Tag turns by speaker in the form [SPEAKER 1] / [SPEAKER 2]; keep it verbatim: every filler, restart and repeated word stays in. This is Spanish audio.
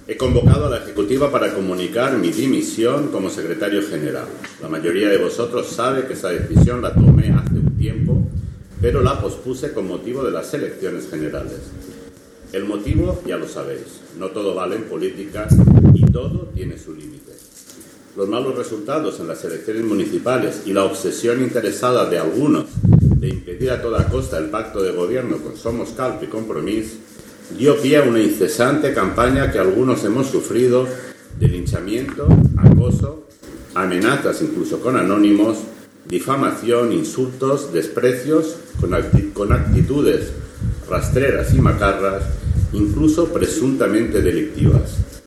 [SPEAKER 1] He convocado a la Ejecutiva para comunicar mi dimisión como secretario general. La mayoría de vosotros sabe que esa decisión la tomé hace un tiempo, pero la pospuse con motivo de las elecciones generales. El motivo ya lo sabéis. No todo vale en política y todo tiene su límite. Los malos resultados en las elecciones municipales y la obsesión interesada de algunos de impedir a toda costa el pacto de gobierno con Somos, Calp y Compromís dio pie a una incesante campaña que algunos hemos sufrido de linchamiento, acoso, amenazas incluso con anónimos, difamación, insultos, desprecios, con, acti- con actitudes rastreras y macarras, incluso presuntamente delictivas.